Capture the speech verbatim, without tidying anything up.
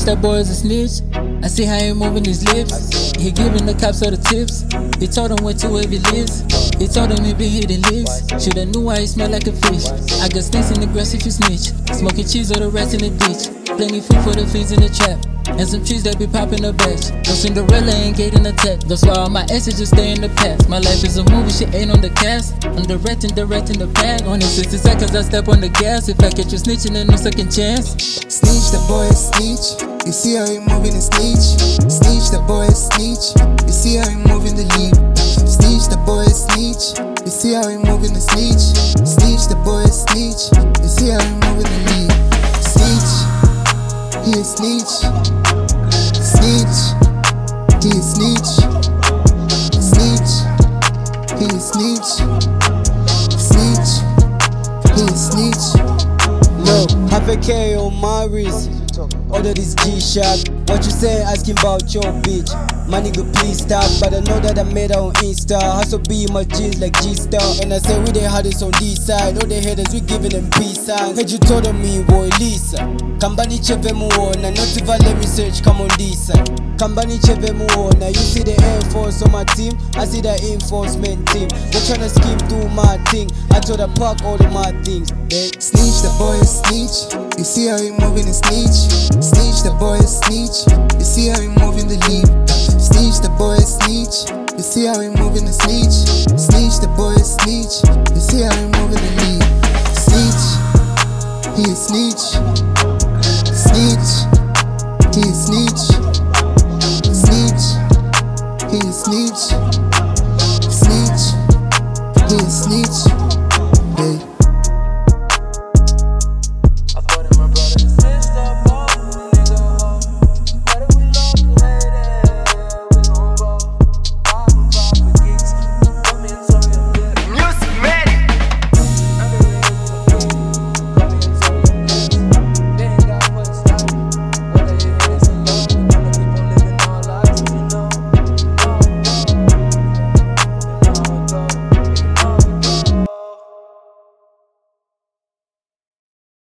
that boy is a snitch. I see how he moving his lips. He giving the cops all the tips. He told him where to where he lives. He told him he be hitting licks. Shoulda knew why he smell like a fish. I got snakes in the grass if you snitch. Smoking cheese or the rats in the ditch. Plenty food for the fiends in the trap. And some trees that be popping a batch. No Cinderella ain't getting attacked. That's why all my asses just stay in the past. My life is a movie, shit ain't on the cast. I'm directing, directing the pack. Only sixty seconds I step on the gas. If I catch you snitching, then no second chance. Snitch, the boy is snitch. You see how he moving the snitch. Snitch, the boy is snitch. You see how he moving the lead. Snitch, the boy is snitch. You see how he moving the snitch. Snitch, the boy is snitch. You see how he moving the lead. Snitch, he is snitch. Snitch, he is snitch. Snitch, he is snitch. Snitch, he is snitch. No, half a K on my wrist. Order this G-Shock. What you say asking about your bitch? My nigga please stop. But I know that I made her on Insta. Hustle be in my jeans like G-Star. And I say we the hardest on this side. All the haters we giving them peace signs. Heard you told me boy Lisa Kambani cheve muona. Not if I let me search come on this side. Kambani cheve muona. You see the Air Force on my team, I see the enforcement team. They tryna scheme do my thing. I told her park all of my things. They Snitch, the boy is snitch. You see how he moving the snitch. Snitch, the boy is snitch. You see how he moving the lead. Snitch, the boy is snitch. You see how he moving the snitch. Snitch, the boy is snitch. You see how he moving the lead. Snitch, he is snitch. Snitch, he is snitch.